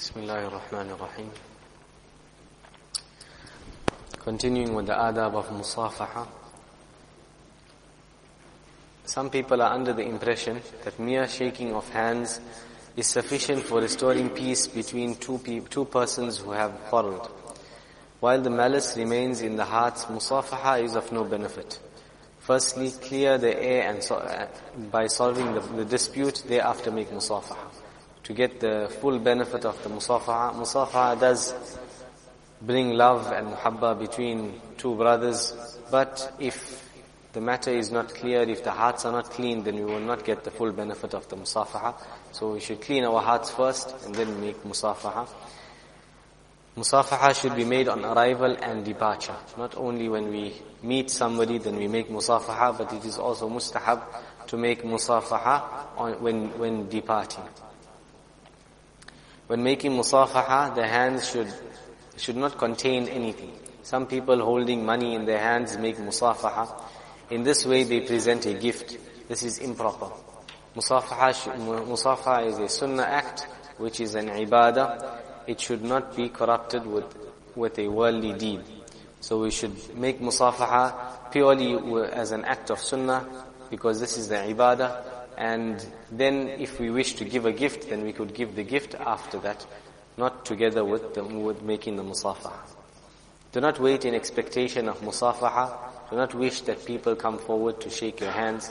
Bismillahir Rahmanir Rahim. Continuing with the adab of musafaha. Some people are under the impression that mere shaking of hands is sufficient for restoring peace between two persons who have quarreled. While the malice remains in the hearts, musafaha is of no benefit. Firstly, clear the air and by solving the dispute, thereafter make musafaha. To get the full benefit of the musafaha, musafaha does bring love and muhabba between two brothers, but if the matter is not clear, if the hearts are not clean, then we will not get the full benefit of the musafaha. So we should clean our hearts first and then make musafaha. Musafaha should be made on arrival and departure. Not only when we meet somebody then we make musafaha, but it is also mustahab to make musafaha when departing. When making musafaha, the hands should not contain anything. Some people holding money in their hands make musafaha. In this way they present a gift. This is improper. Musafaha is a sunnah act, which is an ibadah. It should not be corrupted with a worldly deed. So we should make musafaha purely as an act of sunnah, because this is the ibadah. And then if we wish to give a gift, then we could give the gift after that, not together with making the musafaha. Do not wait in expectation of musafaha. Do not wish that people come forward to shake your hands.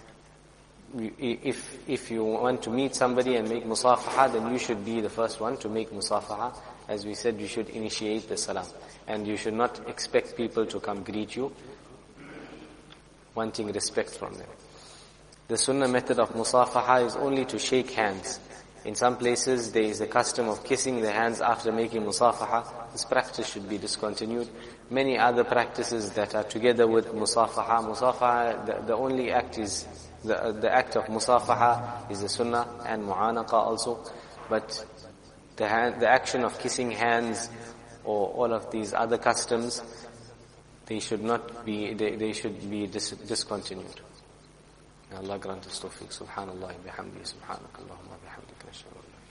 If you want to meet somebody and make musafaha, then you should be the first one to make musafaha. As we said, you should initiate the salam. And you should not expect people to come greet you, wanting respect from them. The sunnah method of musafaha is only to shake hands. In some places there is a custom of kissing the hands after making musafaha. This practice should be discontinued. Many other practices that are together with musafaha. Musafaha, the only act is, the act of musafaha is the sunnah, and mu'anaqa also. But the action of kissing hands or all of these other customs, they should be discontinued. Allah grant us tawfiq. Subhanallah bihamdi. Subhanakallahumma bihamdika.